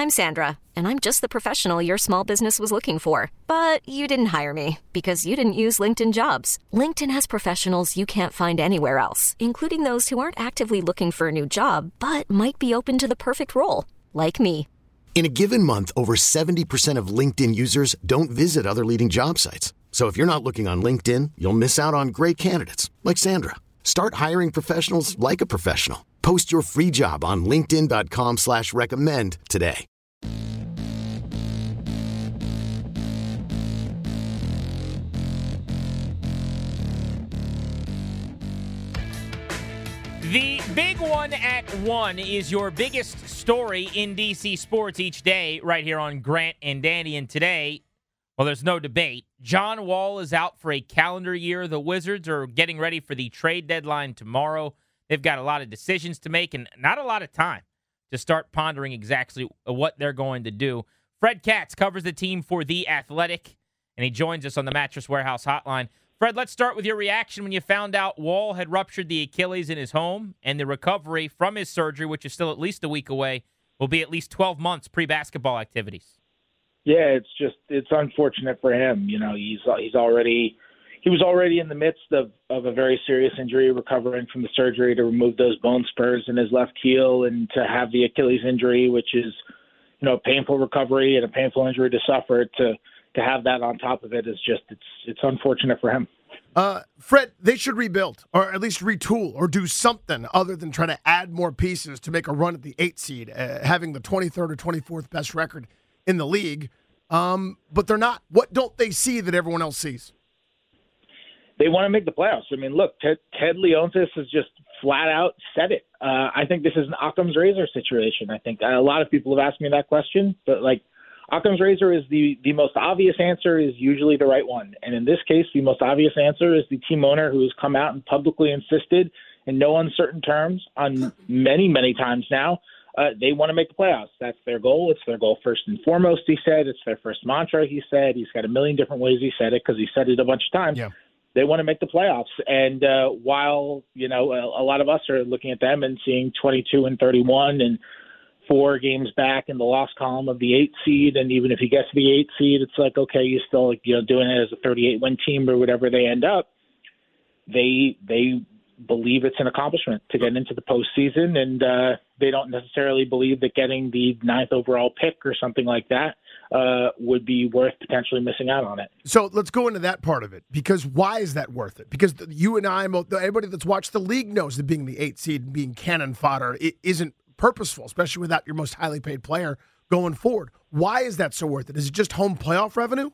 I'm Sandra, and I'm just the professional your small business was looking for. But you didn't hire me because you didn't use LinkedIn Jobs. LinkedIn has professionals you can't find anywhere else, including those who aren't actively looking for a new job, but might be open to the perfect role, like me. In a given month, over 70% of LinkedIn users don't visit other leading job sites. So if you're not looking on LinkedIn, you'll miss out on great candidates like Sandra. Start hiring professionals like a professional. Post your free job on linkedin.com/recommend today. The big one at 1 is your biggest story in DC sports each day right here on Grant and Danny. And today, well, there's no debate. John Wall is out for a calendar year. The Wizards are getting ready for the trade deadline tomorrow. They've got a lot of decisions to make and not a lot of time to start pondering exactly what they're going to do. Fred Katz covers the team for The Athletic, and he joins us on the Mattress Warehouse hotline. Fred, let's start with your reaction when you found out Wall had ruptured the Achilles in his home, and the recovery from his surgery, which is still at least a week away, will be at least 12 months pre-basketball activities. Yeah, it's unfortunate for him. You know, he was already in the midst of a very serious injury, recovering from the surgery to remove those bone spurs in his left heel, and to have the Achilles injury, which is, you know, a painful recovery and a painful injury to suffer, to have that on top of it is just, it's unfortunate for him. Fred, they should rebuild or at least retool or do something other than trying to add more pieces to make a run at the 8 seed, having the 23rd or 24th best record in the league. But they're not. What don't they see that everyone else sees? They want to make the playoffs. I mean, look, Ted Leonsis has just flat out said it. I think this is an Occam's razor situation. I think a lot of people have asked me that question, but like, Occam's razor is the most obvious answer is usually the right one. And in this case, the most obvious answer is the team owner who has come out and publicly insisted in no uncertain terms on many, many times now, they want to make the playoffs. That's their goal. It's their goal first and foremost, he said. It's their first mantra, he said. He's got a million different ways he said it because he said it a bunch of times. Yeah. They want to make the playoffs. And while, you know, a lot of us are looking at them and seeing 22-31 and 4 games back in the loss column of the 8 seed, and even if he gets to the 8 seed, it's like, okay, you're still, you know, doing it as a 38-win team or whatever they end up. They believe it's an accomplishment to get into the postseason, and they don't necessarily believe that getting the 9th overall pick or something like that would be worth potentially missing out on it. So let's go into that part of it, because why is that worth it? Because you and I, everybody that's watched the league knows that being the 8 seed and being cannon fodder, it isn't purposeful, especially without your most highly paid player going forward. Why is that so worth it? Is it just home playoff revenue?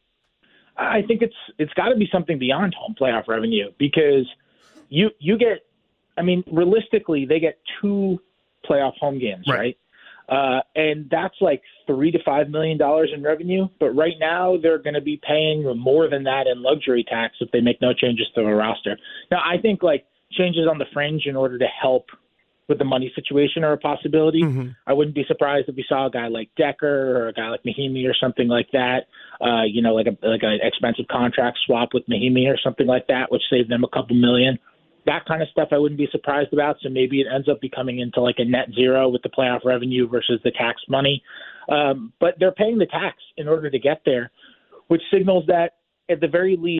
I think it's got to be something beyond home playoff revenue, because you get, I mean, realistically, they get 2 playoff home games, right? And that's like $3 to $5 million in revenue. But right now, they're going to be paying more than that in luxury tax if they make no changes to the roster. Now, I think like changes on the fringe in order to help with the money situation are a possibility. Mm-hmm. I wouldn't be surprised if we saw a guy like Decker or a guy like Mahimi or something like that. You know, like an expensive contract swap with Mahimi or something like that, which saved them a couple million. That kind of stuff I wouldn't be surprised about. So maybe it ends up becoming into like a net zero with the playoff revenue versus the tax money. But they're paying the tax in order to get there, which signals that at the very least.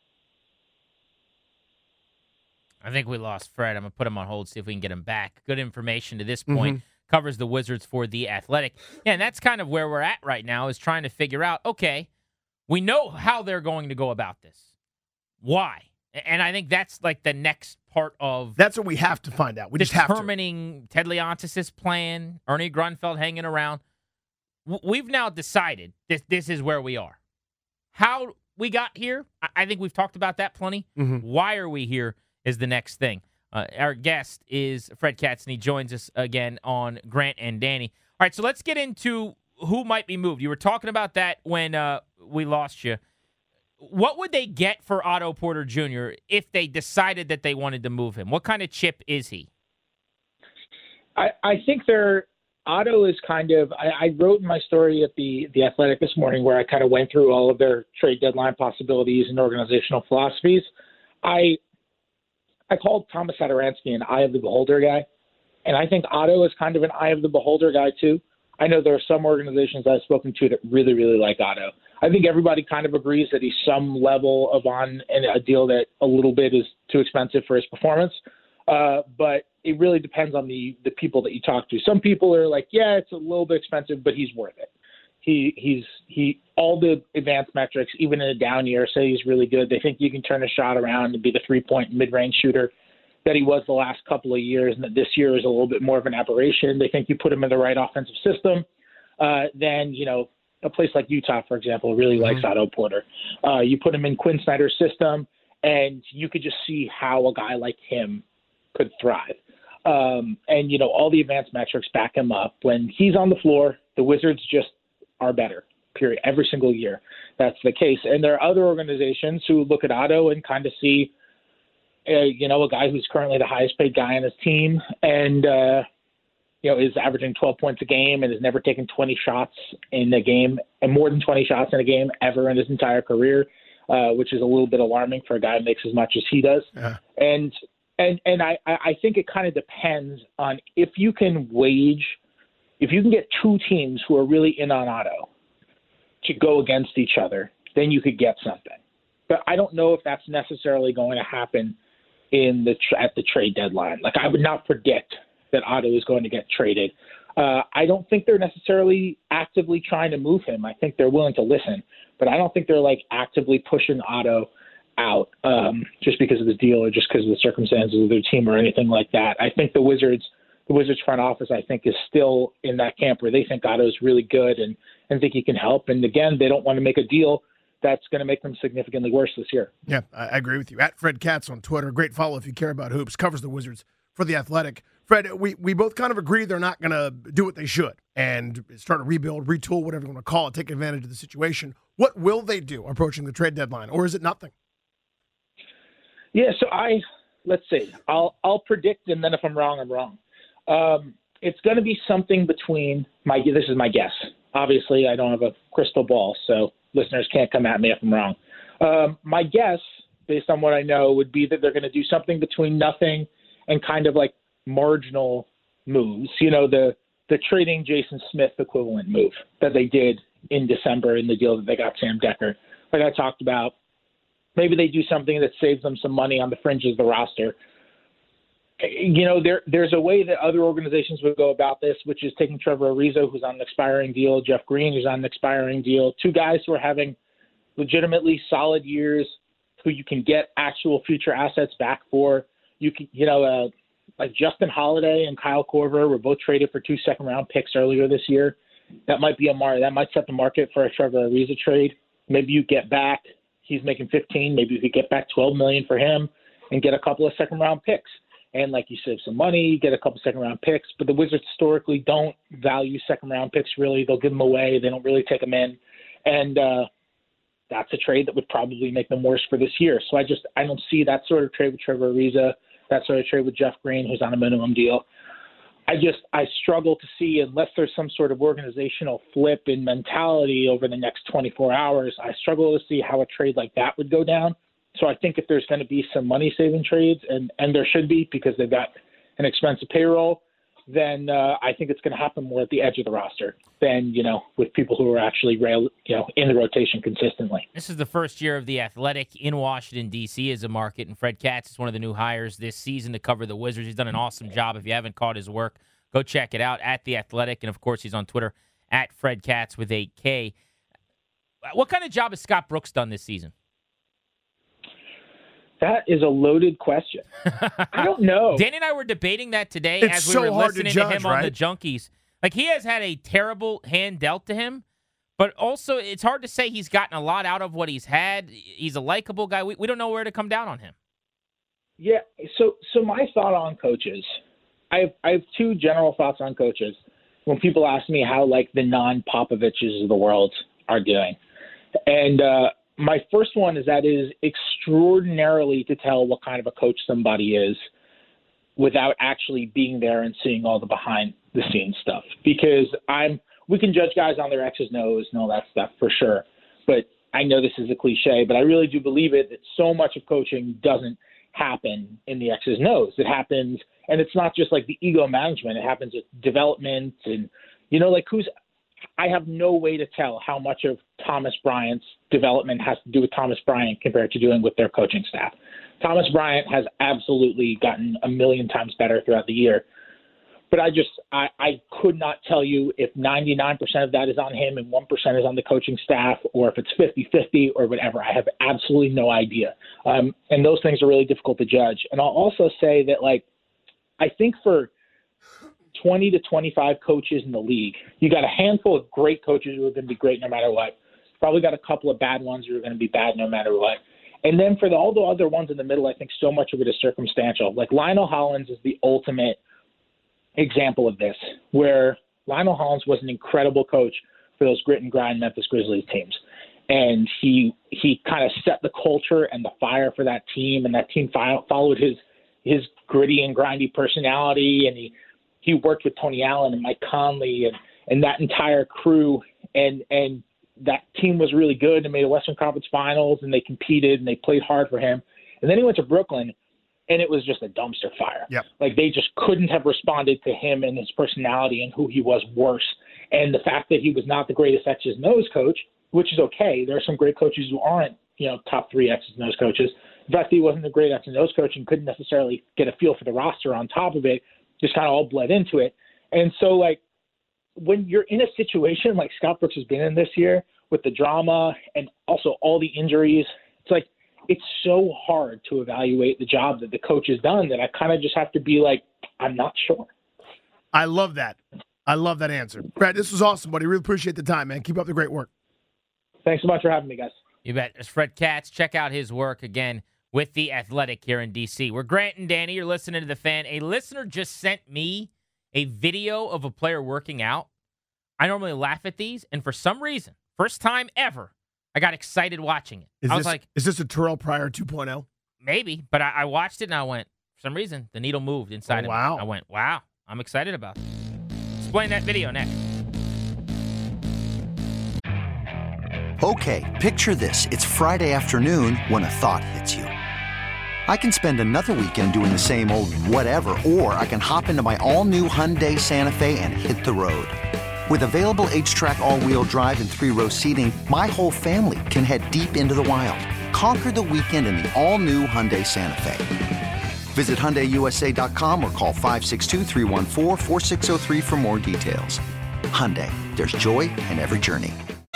I think we lost Fred. I'm going to put him on hold, see if we can get him back. Good information to this point. Covers the Wizards for The Athletic. Yeah, and that's kind of where we're at right now, is trying to figure out, okay, we know how they're going to go about this. Why? And I think that's like the next part of... That's what we have to find out. We just have to. Determining Ted Leonsis' plan, Ernie Grunfeld hanging around. We've now decided this is where we are. How we got here, I think we've talked about that plenty. Why are we here is the next thing. Our guest is Fred Katz, and he joins us again on Grant and Danny. All right, so let's get into who might be moved. You were talking about that when we lost you. What would they get for Otto Porter Jr. if they decided that they wanted to move him? What kind of chip is he? I think Otto is kind of, I wrote in my story at the Athletic this morning where I kind of went through all of their trade deadline possibilities and organizational philosophies. I called Thomas Satoransky an eye of the beholder guy, and I think Otto is kind of an eye of the beholder guy too. I know there are some organizations I've spoken to that really, really like Otto. I think everybody kind of agrees that he's some level of on and a deal that a little bit is too expensive for his performance. But it really depends on the people that you talk to. Some people are like, yeah, it's a little bit expensive, but he's worth it. He all the advanced metrics, even in a down year, say he's really good. They think you can turn a shot around and be the 3-point mid-range shooter that he was the last couple of years, and that this year is a little bit more of an aberration. They think you put him in the right offensive system, then, a place like Utah, for example, really likes Otto Porter. You put him in Quinn Snyder's system, and you could just see how a guy like him could thrive. And all the advanced metrics back him up. When he's on the floor, the Wizards just are better, period. Every single year, that's the case. And there are other organizations who look at Otto and kind of see, a guy who's currently the highest paid guy on his team and, is averaging 12 points a game and has never taken 20 shots in a game and more than 20 shots in a game ever in his entire career, which is a little bit alarming for a guy who makes as much as he does. Yeah. And I think it kind of depends on if you can get two teams who are really in on Otto to go against each other, then you could get something. But I don't know if that's necessarily going to happen at the trade deadline. Like, I would not predict that Otto is going to get traded. I don't think they're necessarily actively trying to move him. I think they're willing to listen, but I don't think they're actively pushing Otto out just because of his deal or just because of the circumstances of their team or anything like that. I think the Wizards front office, I think, is still in that camp where they think Otto is really good and think he can help. And again, they don't want to make a deal that's going to make them significantly worse this year. Yeah, I agree with you. At Fred Katz on Twitter, great follow if you care about hoops, covers the Wizards for The Athletic. Fred, we both kind of agree they're not going to do what they should and start to rebuild, retool, whatever you want to call it, take advantage of the situation. What will they do approaching the trade deadline, or is it nothing? Yeah, so let's see. I'll predict, and then if I'm wrong, I'm wrong. It's going to be something between this is my guess. Obviously, I don't have a crystal ball, so listeners can't come at me if I'm wrong. My guess, based on what I know, would be that they're going to do something between nothing and kind of like marginal moves. The trading Jason Smith equivalent move that they did in December in the deal that they got Sam Dekker. Like I talked about, maybe they do something that saves them some money on the fringes of the roster. There's a way that other organizations would go about this, which is taking Trevor Ariza, who's on an expiring deal, Jeff Green, who's on an expiring deal, two guys who are having legitimately solid years, who you can get actual future assets back for. You can, like Justin Holiday and Kyle Korver were both traded for 2 second-round picks earlier this year. That might be that might set the market for a Trevor Ariza trade. Maybe you get back. He's making 15. Maybe you could get back $12 million for him and get a couple of second-round picks. And like you save some money, get a couple second-round picks. But the Wizards historically don't value second-round picks, really. They'll give them away. They don't really take them in. And that's a trade that would probably make them worse for this year. So I don't see that sort of trade with Trevor Ariza, that sort of trade with Jeff Green, who's on a minimum deal. I struggle to see, unless there's some sort of organizational flip in mentality over the next 24 hours, I struggle to see how a trade like that would go down. So I think if there's going to be some money-saving trades, and there should be because they've got an expensive payroll, then I think it's going to happen more at the edge of the roster than, with people who are actually, in the rotation consistently. This is the first year of The Athletic in Washington, D.C. as a market, and Fred Katz is one of the new hires this season to cover the Wizards. He's done an awesome job. If you haven't caught his work, go check it out at The Athletic. And, of course, he's on Twitter at Fred Katz with a K. What kind of job has Scott Brooks done this season? That is a loaded question. I don't know. Danny and I were debating that today as we were listening to him on the Junkies. Like, he has had a terrible hand dealt to him, but also it's hard to say he's gotten a lot out of what he's had. He's a likable guy. We don't know where to come down on him. Yeah, so my thought on coaches, I have two general thoughts on coaches. When people ask me how, the non-Popoviches of the world are doing. And my first one is that it is extraordinarily to tell what kind of a coach somebody is without actually being there and seeing all the behind-the-scenes stuff. Because we can judge guys on their X's and O's and all that stuff for sure. But I know this is a cliche, but I really do believe it, that so much of coaching doesn't happen in the X's and O's. It happens, and it's not just like the ego management. It happens at development and like I have no way to tell how much of Thomas Bryant's development has to do with Thomas Bryant compared to doing with their coaching staff. Thomas Bryant has absolutely gotten a million times better throughout the year. But I could not tell you if 99% of that is on him and 1% is on the coaching staff, or if it's 50-50 or whatever. I have absolutely no idea. And those things are really difficult to judge. And I'll also say that, I think for 20 to 25 coaches in the league, you got a handful of great coaches who are going to be great no matter what. Probably got a couple of bad ones who are going to be bad no matter what. And then for all the other ones in the middle, I think so much of it is circumstantial. Like Lionel Hollins is the ultimate example of this, where Lionel Hollins was an incredible coach for those grit and grind Memphis Grizzlies teams. And he kind of set the culture and the fire for that team, and that team followed his gritty and grindy personality, and he worked with Tony Allen and Mike Conley and that entire crew, and that team was really good and made a Western Conference Finals, and they competed and they played hard for him. And then he went to Brooklyn, and it was just a dumpster fire. Yep. Like they just couldn't have responded to him and his personality and who he was worse. And the fact that he was not the greatest X's and O's coach, which is okay. There are some great coaches who aren't, top 3 X's and O's coaches. The fact that he wasn't a great X's and O's coach and couldn't necessarily get a feel for the roster on top of it just kind of all bled into it. And so, when you're in a situation like Scott Brooks has been in this year with the drama and also all the injuries, it's so hard to evaluate the job that the coach has done that I kind of just have to be I'm not sure. I love that. I love that answer. Brad, this was awesome, buddy. Really appreciate the time, man. Keep up the great work. Thanks so much for having me, guys. You bet. It's Fred Katz. Check out his work again with The Athletic here in D.C. We're Grant and Danny. You're listening to The Fan. A listener just sent me a video of a player working out. I normally laugh at these, and for some reason, first time ever, I got excited watching it. Is this a Terrell Pryor 2.0? Maybe, but I watched it and I went, for some reason, the needle moved inside of me. Wow. I went, wow, I'm excited about this. Explain that video next. Okay, picture this. It's Friday afternoon when a thought hits you. I can spend another weekend doing the same old whatever, or I can hop into my all-new Hyundai Santa Fe and hit the road. With available H-Track all-wheel drive and 3-row seating, my whole family can head deep into the wild. Conquer the weekend in the all-new Hyundai Santa Fe. Visit HyundaiUSA.com or call 562-314-4603 for more details. Hyundai, there's joy in every journey.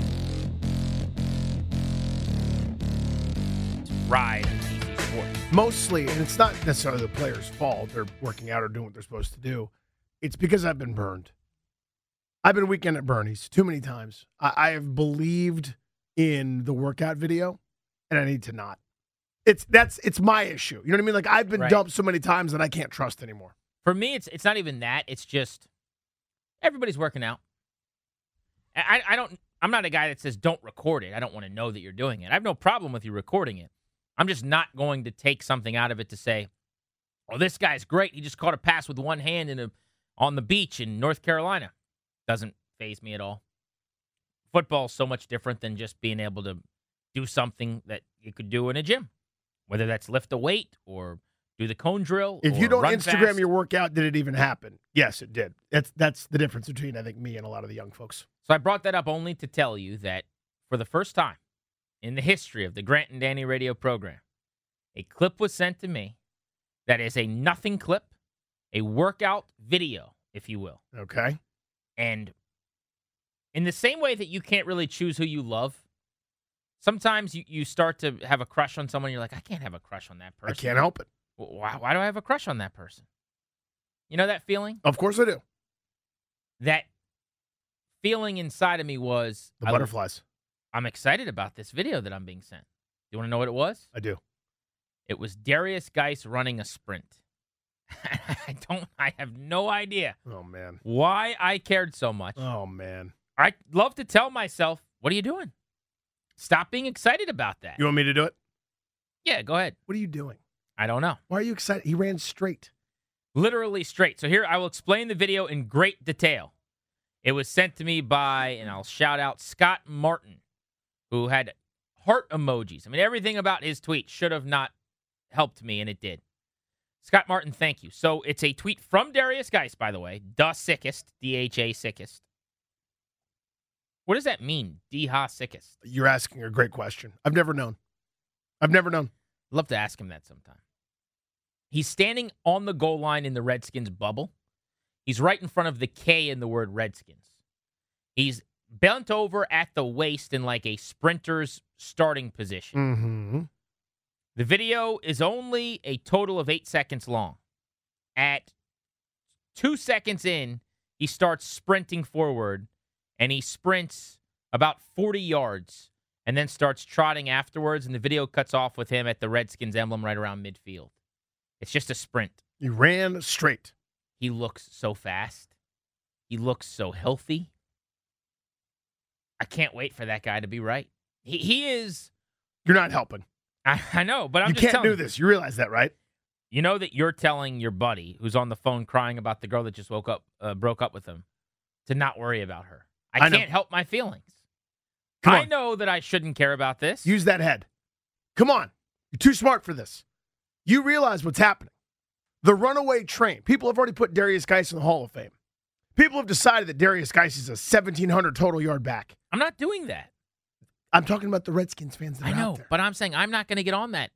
Ride DC Sports. Mostly, and it's not necessarily the player's fault. They're working out or doing what they're supposed to do. It's because I've been burned. I've been weekend at Bernie's too many times. I have believed in the workout video, and I need to not. It's my issue. You know what I mean? I've been dumped so many times that I can't trust anymore. For me, it's not even that. It's just everybody's working out. I'm not a guy that says don't record it. I don't want to know that you're doing it. I have no problem with you recording it. I'm just not going to take something out of it to say, oh, this guy's great. He just caught a pass with one hand on the beach in North Carolina. Doesn't faze me at all. Football's so much different than just being able to do something that you could do in a gym, whether that's lift a weight or do the cone drill. If you don't run Instagram fast. your workout, did it even happen? Yes, it did. That's the difference between, I think, me and a lot of the young folks. So I brought that up only to tell you that for the first time in the history of the Grant and Danny radio program, a clip was sent to me that is a nothing clip, a workout video, if you will. Okay. And in the same way that you can't really choose who you love, sometimes you start to have a crush on someone. You're like, I can't have a crush on that person. I can't help it. Why do I have a crush on that person? You know that feeling? Of course I do. That feeling inside of me was The butterflies. I'm excited about this video that I'm being sent. You want to know what it was? I do. It was Darius Geis running a sprint. I have no idea Oh, man. why I cared so much. Oh, man. I love to tell myself, what are you doing? Stop being excited about that. You want me to do it? Yeah, go ahead. What are you doing? I don't know. Why are you excited? He ran straight. Literally straight. So here, I will explain the video in great detail. It was sent to me by, and I'll shout out Scott Martin, who had heart emojis. I mean, everything about his tweet should have not helped me, and it did. Scott Martin, thank you. So it's a tweet from Darius Geis, by the way, the sickest, DHA sickest. What does that mean, D-ha sickest? You're asking a great question. I've never known. Love to ask him that sometime. He's standing on the goal line in the Redskins bubble. He's right in front of the K in the word Redskins. He's bent over at the waist in like a sprinter's starting position. Mm-hmm. The video is only a total of 8 seconds long. At 2 seconds in, he starts sprinting forward, and he sprints about 40 yards and then starts trotting afterwards, and the video cuts off with him at the Redskins emblem right around midfield. It's just a sprint. He ran straight. He looks so fast. He looks so healthy. I can't wait for that guy to be right. He is. You're not helping. I know, but you can't do this. You realize that, right? You know that you're telling your buddy who's on the phone crying about the girl that just broke up with him, to not worry about her. I can't help my feelings. I know that I shouldn't care about this. Use that head. Come on. You're too smart for this. You realize what's happening. The runaway train. People have already put Derrius Guice in the Hall of Fame. People have decided that Derrius Guice is a 1,700 total yard back. I'm not doing that. I'm talking about the Redskins fans that are I know, out there. but I'm saying I'm not going to get on that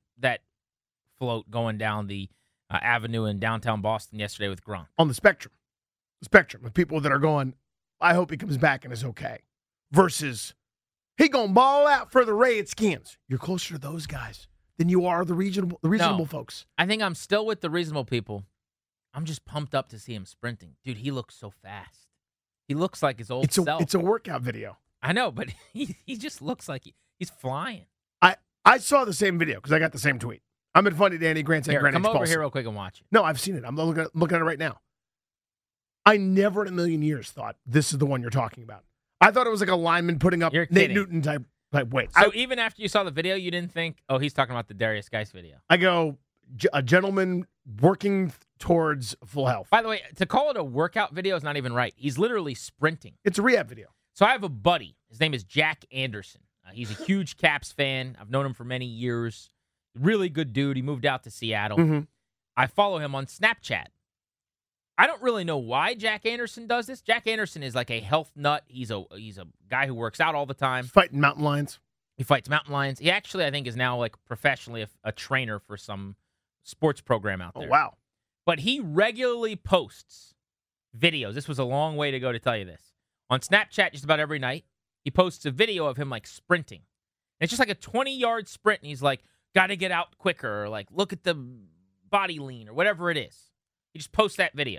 float going down the avenue in downtown Boston yesterday with Gronk. On the spectrum of people that are going, I hope he comes back and is okay, versus he gonna ball out for the Redskins. You're closer to those guys than you are the reasonable folks. I think I'm still with the reasonable people. I'm just pumped up to see him sprinting. Dude, he looks so fast. He looks like his old self. It's a workout video. I know, but he just looks like he's flying. I saw the same video because I got the same tweet. I'm at Funny Danny Grant and Grant Come over Expulsive. here real quick and watch it. No, I've seen it. I'm looking at it right now. I never in a million years thought this is the one you're talking about. I thought it was like a lineman putting up Nate Newton type weight. So even after you saw the video, you didn't think, oh, he's talking about the Derrius Guice video. I go, a gentleman working towards full health. By the way, to call it a workout video is not even right. He's literally sprinting. It's a rehab video. So I have a buddy. His name is Jack Anderson. He's a huge Caps fan. I've known him for many years. Really good dude. He moved out to Seattle. Mm-hmm. I follow him on Snapchat. I don't really know why Jack Anderson does this. Jack Anderson is like a health nut. He's a guy who works out all the time. Fighting mountain lions. He fights mountain lions. He actually, I think, is now like professionally a trainer for some sports program out there. Oh, wow. But he regularly posts videos. This was a long way to go to tell you this. On Snapchat, just about every night, he posts a video of him like sprinting. And it's just like a 20-yard sprint, and he's like, got to get out quicker, or like, look at the body lean, or whatever it is. He just posts that video.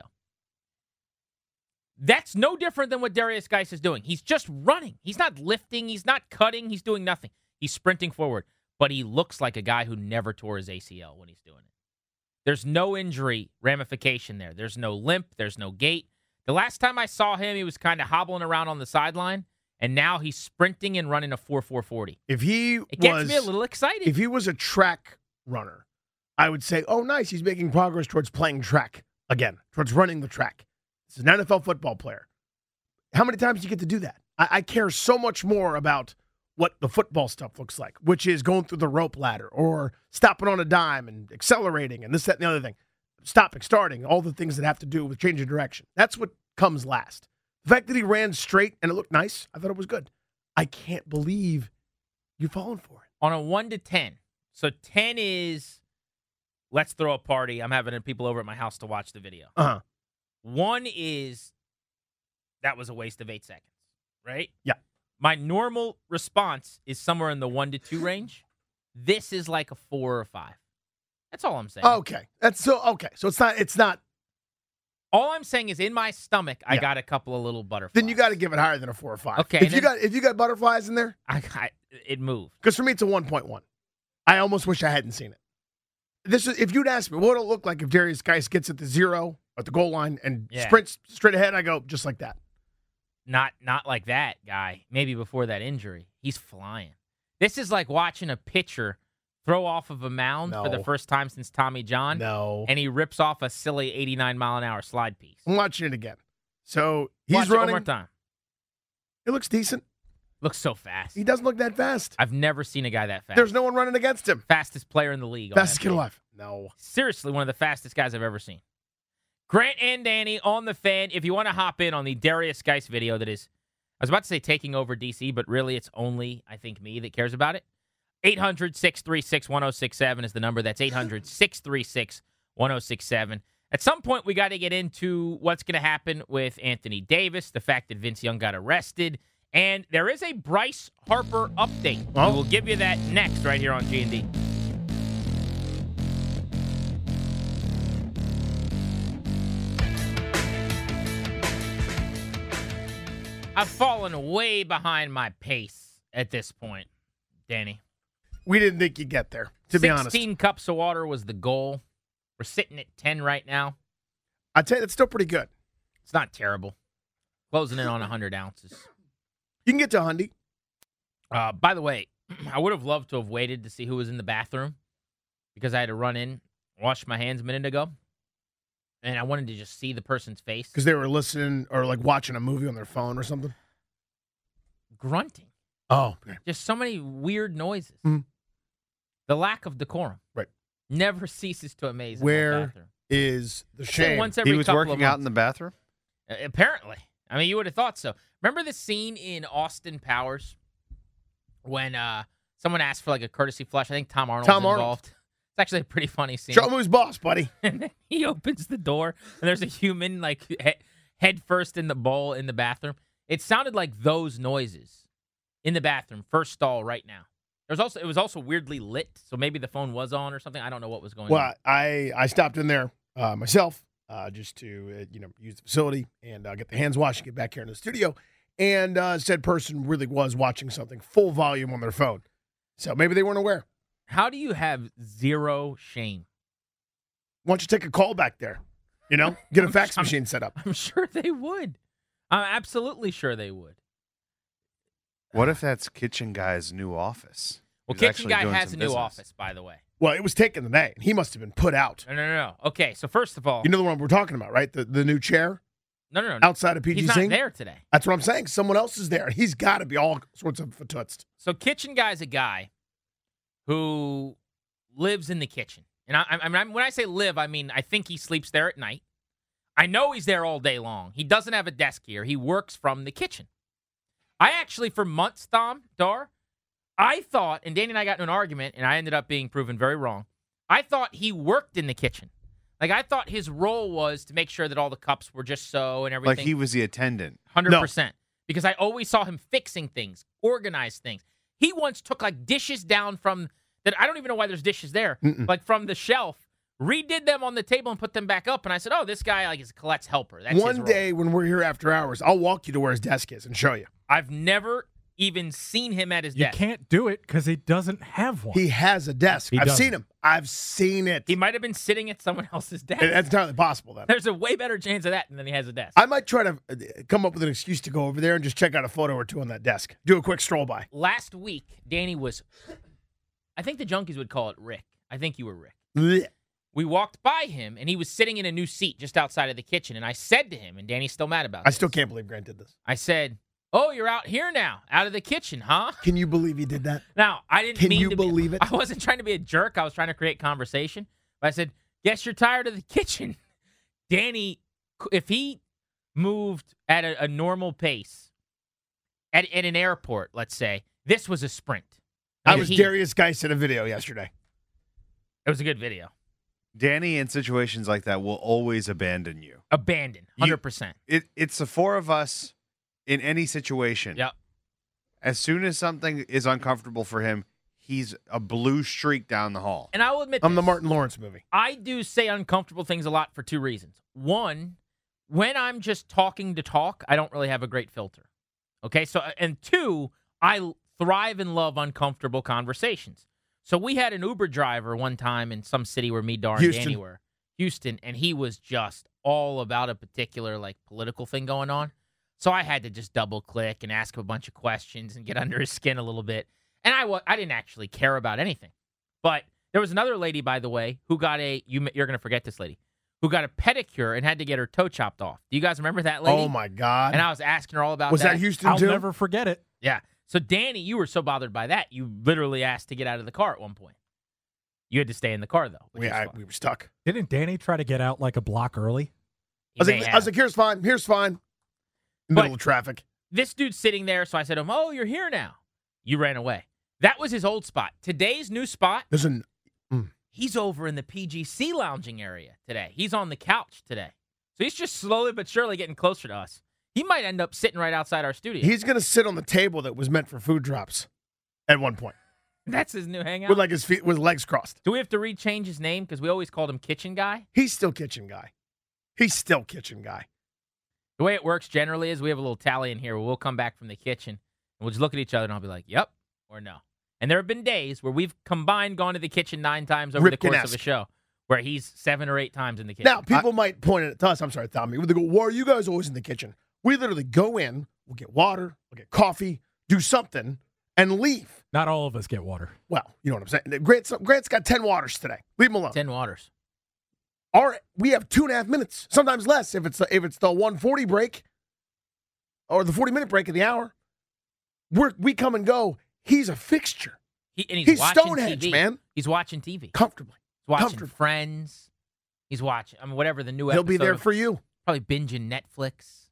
That's no different than what Derrius Guice is doing. He's just running. He's not lifting. He's not cutting. He's doing nothing. He's sprinting forward. But he looks like a guy who never tore his ACL when he's doing it. There's no injury ramification there. There's no limp. There's no gait. The last time I saw him, he was kind of hobbling around on the sideline, and now he's sprinting and running a 4.440. It gets me a little excited. If he was a track runner, I would say, oh, nice, he's making progress towards playing track again, towards running the track. This is an NFL football player. How many times do you get to do that? I care so much more about what the football stuff looks like, which is going through the rope ladder or stopping on a dime and accelerating and this, that, and the other thing. Stopping, starting, all the things that have to do with changing direction. That's what comes last. The fact that he ran straight and it looked nice, I thought it was good. I can't believe you've fallen for it. On a 1 to 10. So 10 is, let's throw a party. I'm having people over at my house to watch the video. 1 is, that was a waste of 8 seconds, right? Yeah. My normal response is somewhere in the 1 to 2 range. This is like a 4 or 5. That's all I'm saying. Okay. So it's not. All I'm saying is in my stomach, I got a couple of little butterflies. Then you got to give it higher than a 4 or 5. Okay. If you got butterflies in there, it moved. Because for me, it's a 1.1. I almost wish I hadn't seen it. If you'd asked me, what would it look like if Derrius Guice gets at the 0 at the goal line and sprints straight ahead, I go, just like that. Not like that, guy. Maybe before that injury. He's flying. This is like watching a pitcher throw off of a mound for the first time since Tommy John. No. And he rips off a silly 89-mile-an-hour slide piece. I'm watching it again. So he's Watch running. It one more time. It looks decent. Looks so fast. He doesn't look that fast. I've never seen a guy that fast. There's no one running against him. Fastest player in the league. Fastest kid alive. No. Seriously, one of the fastest guys I've ever seen. Grant and Danny on the Fan. If you want to hop in on the Derrius Guice video that is, I was about to say taking over DC, but really it's only, I think, me that cares about it. 800-636-1067 is the number. That's 800-636-1067. At some point, we got to get into what's going to happen with Anthony Davis, the fact that Vince Young got arrested, and there is a Bryce Harper update. Oh. We will give you that next right here on G&D. I've fallen way behind my pace at this point, Danny. We didn't think you'd get there, to be honest. 16 cups of water was the goal. We're sitting at 10 right now. I'd say that's still pretty good. It's not terrible. Closing in on 100 ounces. You can get to Hundy. By the way, I would have loved to have waited to see who was in the bathroom because I had to run in, wash my hands a minute ago, and I wanted to just see the person's face. Because they were listening or like watching a movie on their phone or something. Grunting. Oh, okay. Just so many weird noises. Mm. The lack of decorum. Right. Never ceases to amaze in Where that bathroom. is the Say shame? once every He was couple working of out months. in the bathroom? Apparently. I mean, you would have thought so. Remember the scene in Austin Powers when someone asked for like a courtesy flush? I think Tom Arnold's involved. It's actually a pretty funny scene. Show him who's boss, buddy. And then he opens the door, and there's a human like head first in the bowl in the bathroom. It sounded like those noises in the bathroom, first stall right now. It was also weirdly lit, so maybe the phone was on or something. I don't know what was going on. Well, I stopped in there myself just to use the facility and get the hands washed and get back here in the studio. And said person really was watching something full volume on their phone. So maybe they weren't aware. How do you have zero shame? Why don't you take a call back there? Get a fax machine set up. I'm sure they would. I'm absolutely sure they would. What if that's Kitchen Guy's new office? Well, He's Kitchen actually Guy doing has a some new business. office, by the way. Well, it was taken today. He must have been put out. No. Okay, so first of all, You know the one we're talking about, right? The new chair no. outside of PG He's not Singh? there today. That's what I'm saying. Someone else is there. He's got to be all sorts of fatutzt. So Kitchen Guy's a guy who lives in the kitchen. And I mean, when I say live, I mean I think he sleeps there at night. I know he's there all day long. He doesn't have a desk here. He works from the kitchen. I actually, for months, I thought, and Danny and I got into an argument, and I ended up being proven very wrong. I thought he worked in the kitchen. Like, I thought his role was to make sure that all the cups were just so and everything. Like he was the attendant. 100%. Because I always saw him fixing things, organize things. He once took, like, dishes down from that. I don't even know why there's dishes there. Like, from the shelf, redid them on the table and put them back up. And I said, oh, this guy, like, is Colette's helper. That's One his role. day when we're here after hours, I'll walk you to where his desk is and show you. I've never even seen him at his You desk. can't do it because he doesn't have one. He has a desk. He I've doesn't. seen him. I've seen it. He might have been sitting at someone else's desk. That's entirely possible then. There's a way better chance of that than he has a desk. I might try to come up with an excuse to go over there and just check out a photo or two on that desk. Do a quick stroll by. Last week, Danny was, I think the junkies would call it Rick. I think you were Rick. Blech. We walked by him, and he was sitting in a new seat just outside of the kitchen. And I said to him, and Danny's still mad about I this. still can't believe Grant did this. I said, oh, you're out here now, out of the kitchen, huh? Can you believe he did that? Now, I didn't Can mean you to believe be, it? I wasn't trying to be a jerk. I was trying to create conversation. But I said, guess you're tired of the kitchen. Danny, if he moved at a normal pace at an airport, let's say, this was a sprint. I was Darius Geis in a video yesterday. It was a good video. Danny, in situations like that, will always abandon you. Abandoned, 100%. It's the four of us in any situation. Yep. As soon as something is uncomfortable for him, he's a blue streak down the hall. And I will admit I'm the this. Martin Lawrence movie. I do say uncomfortable things a lot for two reasons. One, when I'm just talking to talk, I don't really have a great filter. Okay? So, and two, I thrive and love uncomfortable conversations. So we had an Uber driver one time in some city where me, Dar, and Danny were. Houston, and he was just all about a particular, like, political thing going on. So I had to just double-click and ask him a bunch of questions and get under his skin a little bit. And I didn't actually care about anything. But there was another lady, by the way, who got you're going to forget this lady, who got a pedicure and had to get her toe chopped off. Do you guys remember that lady? Oh, my God. And I was asking her all about Was that Houston, I'll too? never forget it. Yeah. So, Danny, you were so bothered by that, you literally asked to get out of the car at one point. You had to stay in the car, though. We were stuck. Didn't Danny try to get out like a block early? I was like, here's fine. Here's fine. Middle of traffic. this dude's sitting there, so I said to him, "Oh, you're here now." You ran away. That was his old spot. Today's new spot, he's over in the PGC lounging area today. He's on the couch today. So he's just slowly but surely getting closer to us. He might end up sitting right outside our studio. He's going to sit on the table that was meant for food drops at one point. That's his new hangout? With like his feet, with legs crossed. Do we have to rechange his name? Because we always called him Kitchen Guy. He's still Kitchen Guy. The way it works generally is we have a little tally in here where we'll come back from the kitchen and we'll just look at each other and I'll be like, yep or no. And there have been days where we've combined gone to the kitchen 9 times over the course of a show where he's 7 or 8 times in the kitchen. Now, people might point it to us. I'm sorry, Tommy. They go, why are you guys always in the kitchen? We literally go in, we'll get water, we'll get coffee, do something, and leave. Not all of us get water. Well, you know what I'm saying. Grant's got 10 waters today. Leave him alone. 10 waters. We have 2.5 minutes, sometimes less if it's the 1:40 break or the 40-minute break of the hour. We come and go. He's a fixture. He's watching Stonehenge, TV. man. He's watching TV. Comfortably. He's watching Friends. He's watching, whatever the new episode. He'll be there for you. Probably binging Netflix.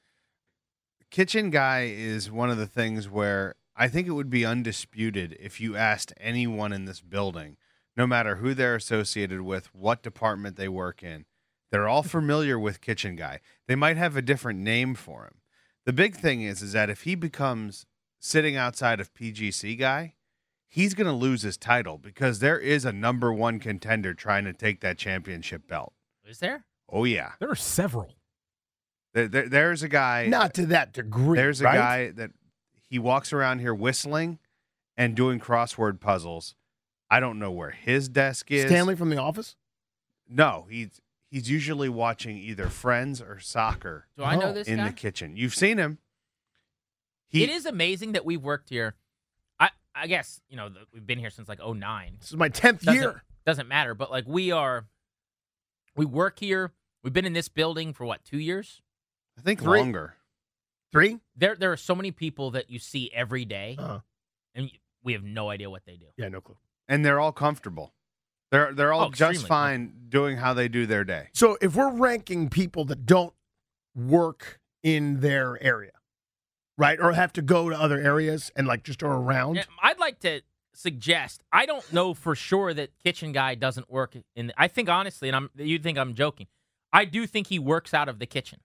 Kitchen Guy is one of the things where I think it would be undisputed if you asked anyone in this building, no matter who they're associated with, what department they work in, they're all familiar with Kitchen Guy. They might have a different name for him. The big thing is that if he becomes sitting outside of PGC Guy, he's going to lose his title because there is a number 1 contender trying to take that championship belt. Is there? Oh, yeah. There are several. There's a guy. Not to that degree. There's a right? guy that he walks around here whistling and doing crossword puzzles. I don't know where his desk is. Stanley from The Office? No, he's usually watching either Friends or soccer. Do I know this in guy? the kitchen? You've seen him. It is amazing that we've worked here. I guess, we've been here since like 2009. This is my 10th year. Doesn't matter, but like we work here. We've been in this building for 2 years? I think 3. longer. 3? There are so many people that you see every day, Uh-huh. and we have no idea what they do. Yeah, no clue. And they're all comfortable. They're all just extremely fine doing how they do their day. So if we're ranking people that don't work in their area, right, or have to go to other areas and like just are around. Yeah, I'd like to suggest, I don't know for sure that Kitchen Guy doesn't work in. I think honestly, and you think I'm joking, I do think he works out of the kitchen.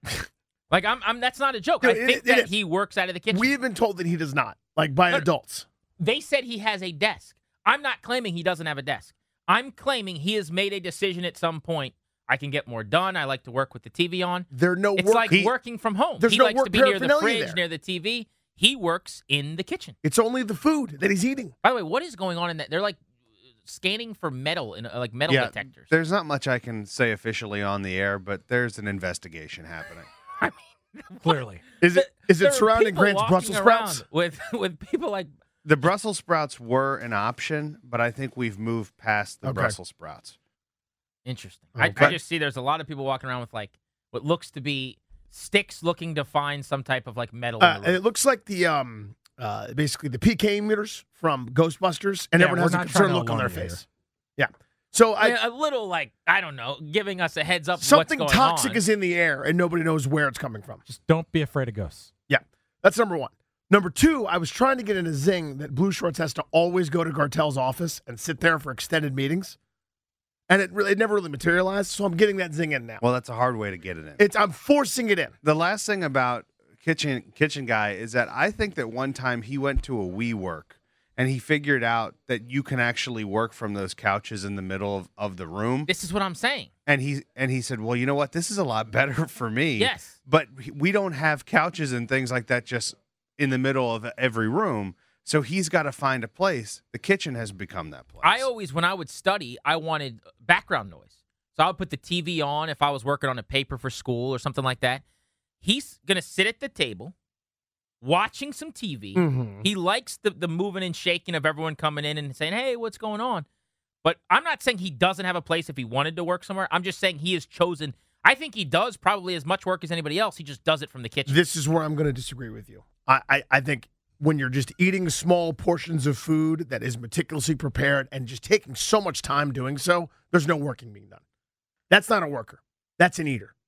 I'm that's not a joke. Dude, I think that he works out of the kitchen. We've been told that he does not, like by adults. They said he has a desk. I'm not claiming he doesn't have a desk. I'm claiming he has made a decision at some point. I can get more done. I like to work with the TV on. It's like working from home. There's he no likes work to be near the paraphernalia fridge, there. near the TV. He works in the kitchen. It's only the food that he's eating. By the way, what is going on in that? They're like scanning for metal in like metal detectors. There's not much I can say officially on the air, but there's an investigation happening. I mean, Clearly. Is it there are surrounding people Grant's walking Brussels sprouts? around with people like The Brussels sprouts were an option, but I think we've moved past the Brussels sprouts. interesting. Okay. I just see there's a lot of people walking around with like what looks to be sticks looking to find some type of like metal. in the And room. it looks like the basically the PK meters from Ghostbusters, and Yeah, everyone has we're a not concerned trying to look on their alarm you face. Yeah. So a little like, I don't know, giving us a heads up. something what's going toxic on. is in the air, and nobody knows where it's coming from. Just don't be afraid of ghosts. Yeah, that's number 1. Number 2, I was trying to get in a zing that Blue Shorts has to always go to Gartel's office and sit there for extended meetings, and it never really materialized. So I'm getting that zing in now. Well, that's a hard way to get it in. I'm forcing it in. The last thing about Kitchen Guy is that I think that one time he went to a WeWork and he figured out that you can actually work from those couches in the middle of the room. This is what I'm saying. And he said, well, you know what? This is a lot better for me. Yes. But we don't have couches and things like that just in the middle of every room. So he's got to find a place. The kitchen has become that place. I always, when I would study, I wanted background noise. So I would put the TV on if I was working on a paper for school or something like that. He's going to sit at the table watching some TV. Mm-hmm. He likes the moving and shaking of everyone coming in and saying, hey, what's going on? But I'm not saying he doesn't have a place if he wanted to work somewhere. I'm just saying he has chosen. I think he does probably as much work as anybody else. He just does it from the kitchen. This is where I'm going to disagree with you. I think when you're just eating small portions of food that is meticulously prepared and just taking so much time doing so, there's no working being done. That's not a worker. That's an eater.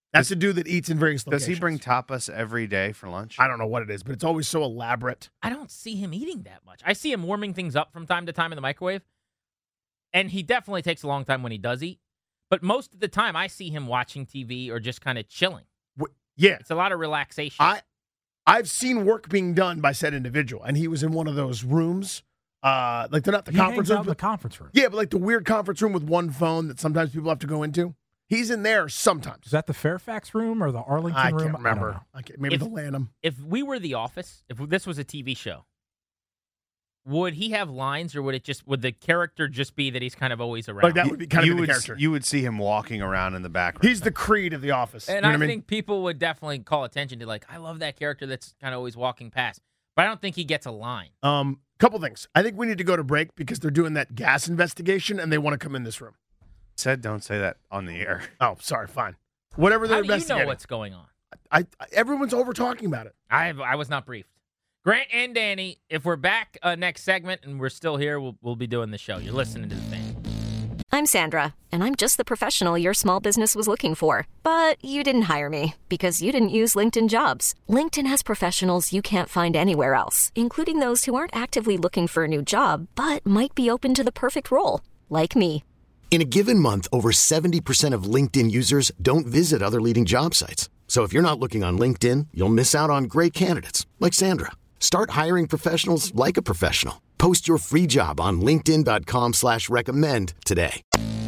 That's a dude that eats in various Does locations. he bring tapas every day for lunch? I don't know what it is, but it's always so elaborate. I don't see him eating that much. I see him warming things up from time to time in the microwave, and he definitely takes a long time when he does eat. But most of the time, I see him watching TV or just kind of chilling. Yeah. It's a lot of relaxation. I've seen work being done by said individual, and he was in one of those rooms. Like they're not the He conference hangs out room. in the conference room. Yeah, but like the weird conference room with one phone that sometimes people have to go into. He's in there sometimes. Is that the Fairfax room or the Arlington I room? can't remember. I don't know. Maybe the Lanham. If we were The Office, if this was a TV show, would he have lines, or would the character just be that he's kind of always around? Like that would be kind of the would character. you would see him walking around in the background. He's the Creed of The Office. And you know I what I mean? think people would definitely call attention to, like, I love that character that's kind of always walking past. But I don't think he gets a line. Couple things. I think we need to go to break because they're doing that gas investigation and they want to come in this room. Said don't say that on the air. Oh, sorry. Fine. Whatever they're How do you investigating. know what's going on? Everyone's over talking about it. I was not briefed. Grant and Danny, if we're back next segment and we're still here, we'll be doing the show. You're listening to The Fan. I'm Sandra, and I'm just the professional your small business was looking for. But you didn't hire me because you didn't use LinkedIn Jobs. LinkedIn has professionals you can't find anywhere else, including those who aren't actively looking for a new job, but might be open to the perfect role, like me. In a given month, over 70% of LinkedIn users don't visit other leading job sites. So if you're not looking on LinkedIn, you'll miss out on great candidates like Sandra. Start hiring professionals like a professional. Post your free job on linkedin.com/recommend today.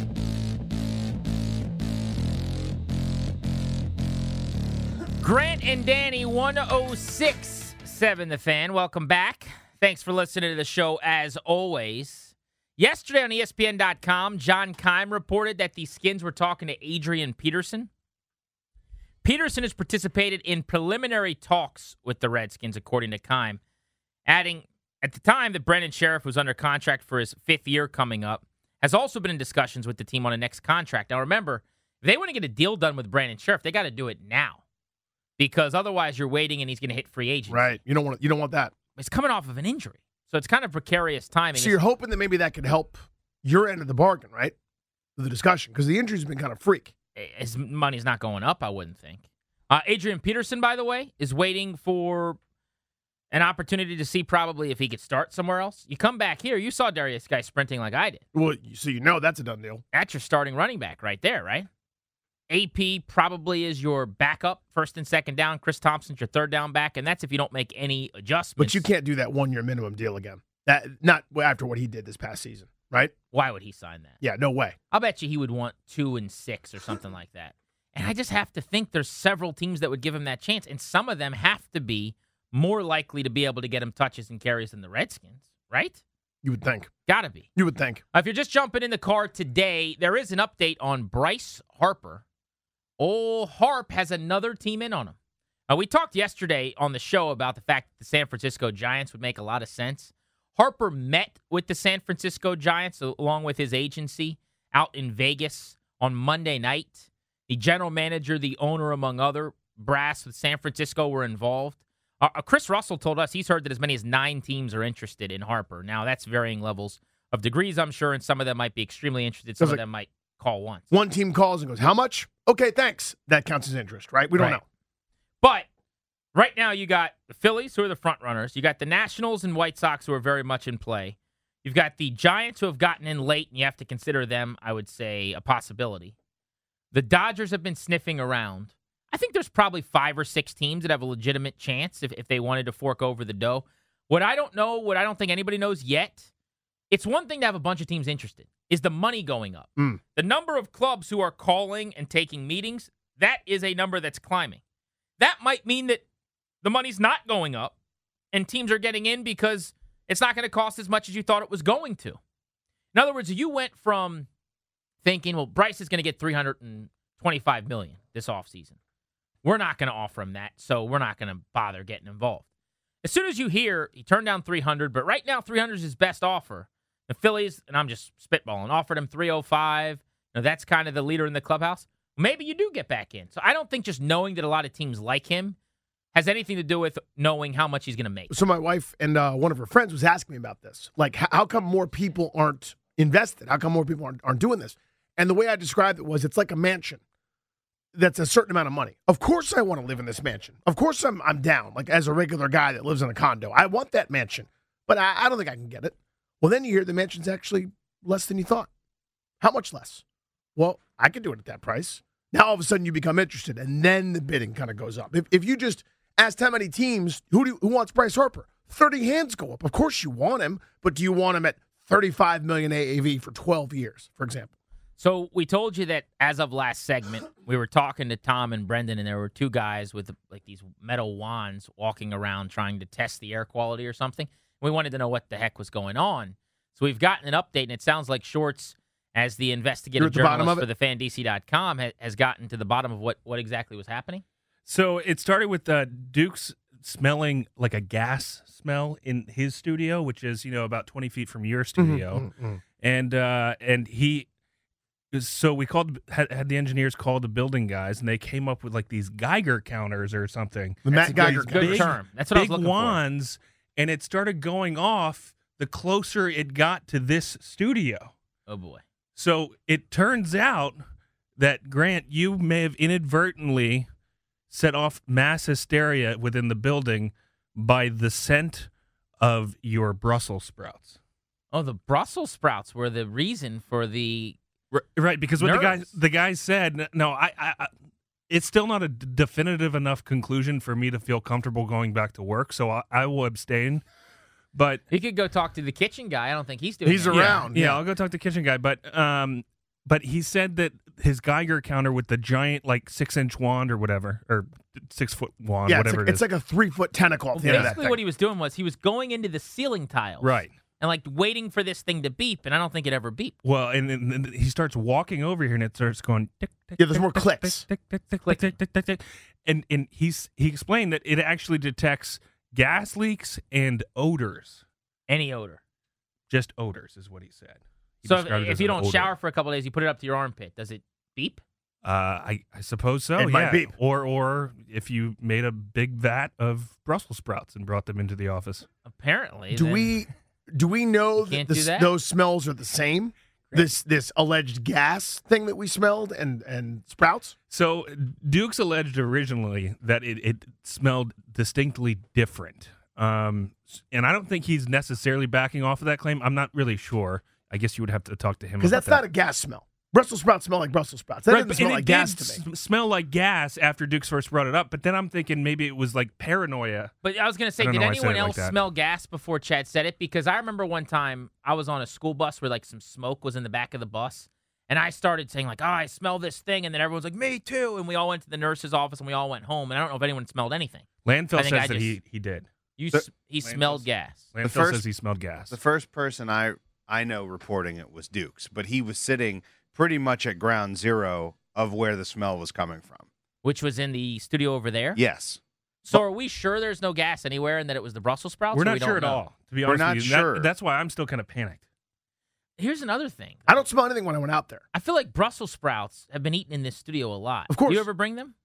Grant and Danny, 106.7 The Fan. Welcome back. Thanks for listening to the show as always. Yesterday on ESPN.com, John Keim reported that the Skins were talking to Adrian Peterson. Peterson has participated in preliminary talks with the Redskins, according to Keim, adding at the time that Brendan Sheriff was under contract for his 5th year coming up, has also been in discussions with the team on a next contract. Now remember, if they want to get a deal done with Brandon Sheriff, they got to do it now, because otherwise you're waiting and he's going to hit free agency. Right. You don't want that. He's coming off of an injury, so it's kind of precarious timing. So you're hoping that maybe that could help your end of the bargain, right? The discussion, because the injury's been kind of freak. His money's not going up, I wouldn't think. Adrian Peterson, by the way, is waiting for an opportunity to see probably if he could start somewhere else. You come back here, you saw Darius Guy sprinting like I did. Well, so you know that's a done deal. That's your starting running back right there, right? AP probably is your backup, first and second down. Chris Thompson's your third down back, and that's if you don't make any adjustments. But you can't do that 1-year minimum deal again. That not after what he did this past season, right? Why would he sign that? Yeah, no way. I'll bet you he would want 2 and 6 or something like that. And I just have to think there's several teams that would give him that chance, and some of them have to be more likely to be able to get him touches and carries than the Redskins, right? You would think. Gotta be. You would think. If you're just jumping in the car today, there is an update on Bryce Harper. Old Harp has another team in on him. We talked yesterday on the show about the fact that the San Francisco Giants would make a lot of sense. Harper met with the San Francisco Giants along with his agency out in Vegas on Monday night. The general manager, the owner, among other brass with San Francisco were involved. Chris Russell told us he's heard that as many as 9 teams are interested in Harper. Now, that's varying levels of degrees, I'm sure, and some of them might be extremely interested. Some of them might call once. One team calls and goes, how much? Okay, thanks. That counts as interest, right? We don't know. But right now you got the Phillies, who are the front runners. You got the Nationals and White Sox, who are very much in play. You've got the Giants, who have gotten in late, and you have to consider them, I would say, a possibility. The Dodgers have been sniffing around. I think there's probably 5 or 6 teams that have a legitimate chance if they wanted to fork over the dough. What I don't know, what I don't think anybody knows yet, it's one thing to have a bunch of teams interested, is the money going up. The number of clubs who are calling and taking meetings, that is a number that's climbing. That might mean that the money's not going up and teams are getting in because it's not going to cost as much as you thought it was going to. In other words, you went from thinking, well, Bryce is going to get $325 million this offseason. We're not going to offer him that, so we're not going to bother getting involved. As soon as you hear he turned down $300, but right now $300 is his best offer. The Phillies, and I'm just spitballing, offered him $305. Now that's kind of the leader in the clubhouse. Maybe you do get back in. So I don't think just knowing that a lot of teams like him has anything to do with knowing how much he's going to make. So my wife and one of her friends was asking me about this. Like, how come more people aren't invested? How come more people aren't doing this? And the way I described it was it's like a mansion. that's a certain amount of money. Of course I want to live in this mansion. Of course I'm down, like as a regular guy that lives in a condo. I want that mansion, but I don't think I can get it. Well, then you hear the mansion's actually less than you thought. How much less? Well, I could do it at that price. Now all of a sudden you become interested, and then the bidding kind of goes up. If you just asked how many teams, who wants Bryce Harper? 30 hands go up. Of course you want him, but do you want him at $35 million AAV for 12 years, for example? So we told you that as of last segment, we were talking to Tom and Brendan, and there were two guys with like these metal wands walking around trying to test the air quality or something. We wanted to know what the heck was going on. So we've gotten an update, and it sounds like Shorts, as the investigative journalist for thefandc.com, has gotten to the bottom of what exactly was happening. So it started with Duke's smelling like a gas smell in his studio, which is, about 20 feet from your studio. And he... So we had the engineers call the building guys, and they came up with like these Geiger counters or something. The Matt Geiger good term. That's what I was looking wands, and it started going off the closer it got to this studio. Oh boy! So it turns out that, Grant, you may have inadvertently set off mass hysteria within the building by the scent of your Brussels sprouts. Oh, the Brussels sprouts were the reason for the. Right, because what the guy said, no, I it's still not a definitive enough conclusion for me to feel comfortable going back to work, so I will abstain. But he could go talk to the kitchen guy. I don't think he's doing. He's anything. around. Yeah, I'll go talk to the kitchen guy. But he said that his Geiger counter with the giant 6-inch wand or whatever, or 6-foot wand, whatever it's like a 3-foot tentacle. Well, basically, what he was doing was he was going into the ceiling tiles, right, and waiting for this thing to beep, and I don't think it ever beeped. Well, and he starts walking over here, and it starts going tick, tick, yeah, there's more clicks. Tick, tick, tick, tick, tick, tick, tick, tick. And he explained that it actually detects gas leaks and odors. Any odor. Just odors is what he said. So if you don't shower for a couple of days, you put it up to your armpit, does it beep? I suppose so, it might beep. Or if you made a big vat of Brussels sprouts and brought them into the office. Apparently. Do we know that those smells are the same? This alleged gas thing that we smelled and sprouts? So Dukes alleged originally that it smelled distinctly different. And I don't think he's necessarily backing off of that claim. I'm not really sure. I guess you would have to talk to him about that. Because that's not a gas smell. Brussels sprouts smell like Brussels sprouts. That doesn't smell like gas to me. Smell like gas after Dukes first brought it up, but then I'm thinking maybe it was like paranoia. But I was going to say, did anyone else smell gas before Chad said it? Because I remember one time I was on a school bus where some smoke was in the back of the bus, and I started saying oh, I smell this thing, and then everyone's like, me too, and we all went to the nurse's office and we all went home, and I don't know if anyone smelled anything. Landfill says that he did. He smelled gas. Landfill says he smelled gas. The first person I know reporting it was Dukes, but he was sitting pretty much at ground zero of where the smell was coming from. Which was in the studio over there? Yes. So are we sure there's no gas anywhere and that it was the Brussels sprouts? We're not sure at all, to be honest with you. We're not sure. That's why I'm still kind of panicked. Here's another thing. I don't smell anything when I went out there. I feel like Brussels sprouts have been eaten in this studio a lot. Of course. Do you ever bring them?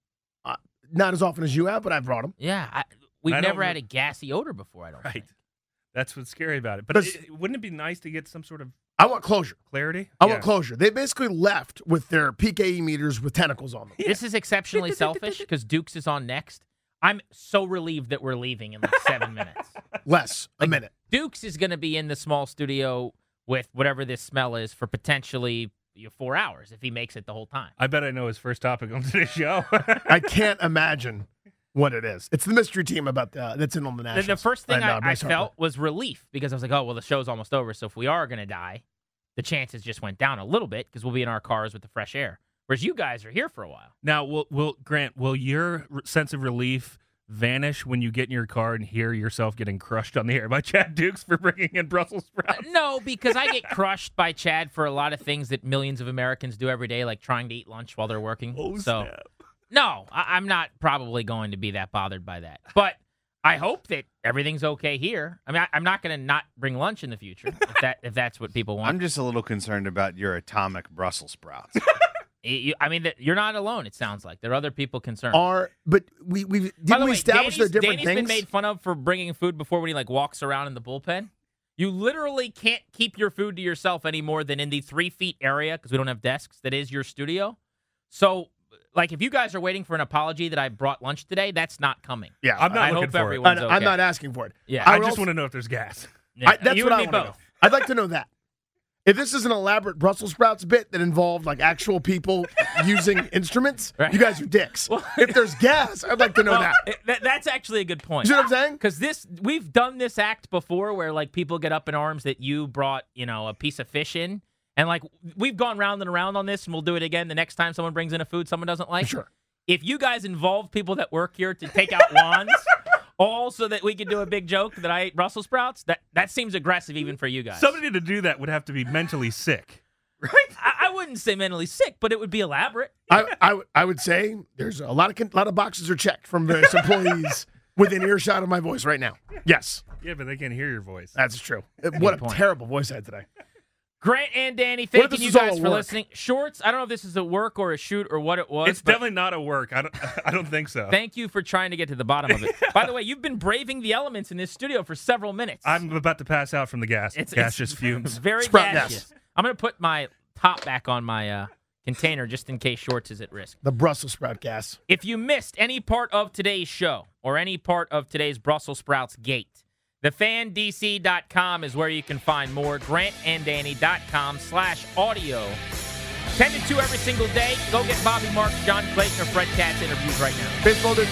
Not as often as you have, but I've brought them. Yeah. We've never had a gassy odor before, I don't think. That's what's scary about it. But wouldn't it be nice to get some sort of I want closure. Clarity? I want closure. They basically left with their peak AE meters with tentacles on them. Yeah. This is exceptionally selfish because Dukes is on next. I'm so relieved that we're leaving in 7 minutes. Less, a minute. Dukes is going to be in the small studio with whatever this smell is for potentially 4 hours if he makes it the whole time. I bet I know his first topic on today's show. I can't imagine what it is. It's the mystery team about that's in on the Nationals. The first thing I felt was relief because I was like, oh, well, the show's almost over, so if we are going to die, the chances just went down a little bit because we'll be in our cars with the fresh air. Whereas you guys are here for a while. Now, will your sense of relief vanish when you get in your car and hear yourself getting crushed on the air by Chad Dukes for bringing in Brussels sprouts? No, because I get crushed by Chad for a lot of things that millions of Americans do every day, like trying to eat lunch while they're working. Oh, so, snap. No, I'm not probably going to be that bothered by that. But I hope that everything's okay here. I mean, I'm not going to not bring lunch in the future if that's what people want. I'm just a little concerned about your atomic Brussels sprouts. You're not alone. It sounds like there are other people concerned. But we establish they're different Danny's things. been made fun of for bringing food before when he walks around in the bullpen. You literally can't keep your food to yourself any more than in the 3 feet area because we don't have desks. That is your studio. So like if you guys are waiting for an apology that I brought lunch today, that's not coming. Yeah, I'm not I looking hope for it. everyone's okay. I'm not asking for it. Yeah, I just want to know if there's gas. Yeah. That's you what and I me want to know. both. I'd like to know that. If this is an elaborate Brussels sprouts bit that involved like actual people using instruments, Right. you guys are dicks. If there's gas, I'd like to know that. That's actually a good point. You see what I'm saying? Because we've done this act before where like people get up in arms that you brought, a piece of fish in. And like we've gone round and around on this, and we'll do it again the next time someone brings in a food someone doesn't like. Sure. If you guys involve people that work here to take out wands, all so that we could do a big joke that I ate Brussels sprouts, that seems aggressive even for you guys. Somebody to do that would have to be mentally sick. Right? I wouldn't say mentally sick, but it would be elaborate. I would say there's a lot of boxes are checked from various employees within earshot of my voice right now. Yes, Yeah, but they can't hear your voice. that's true. What a point. terrible voice I had today. Grant and Danny, What if thanking this you was all guys a for work? listening. Shorts, I don't know if this is a work or a shoot or what it was. It's but definitely not a work. I don't think so. thank you for trying to get to the bottom of it. By the way, you've been braving the elements in this studio for several minutes. I'm about to pass out from the gaseous fumes. Very Sprout gaseous. gas. I'm going to put my top back on my container just in case Shorts is at risk. The Brussels sprout gas. If you missed any part of today's show or any part of today's Brussels Sprouts gate, thefandc.com is where you can find more. GrantandDanny.com/audio. 10 to 2 every single day. Go get Bobby Marks, John Clayton, or Fred Katz interviews right now. Baseball dude.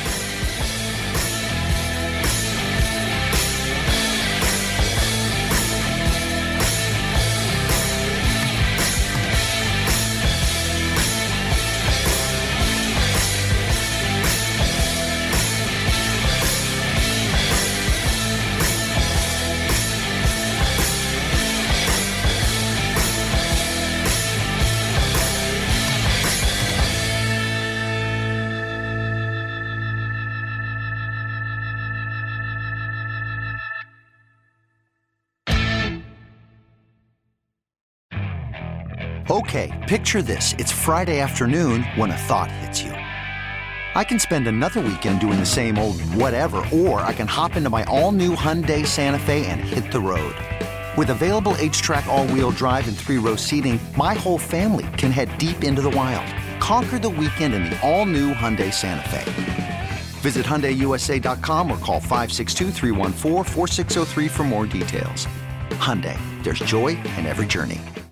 Okay, picture this. It's Friday afternoon when a thought hits you. I can spend another weekend doing the same old whatever, or I can hop into my all-new Hyundai Santa Fe and hit the road. With available H-Track all-wheel drive and 3-row seating, my whole family can head deep into the wild. Conquer the weekend in the all-new Hyundai Santa Fe. Visit HyundaiUSA.com or call 562-314-4603 for more details. Hyundai, there's joy in every journey.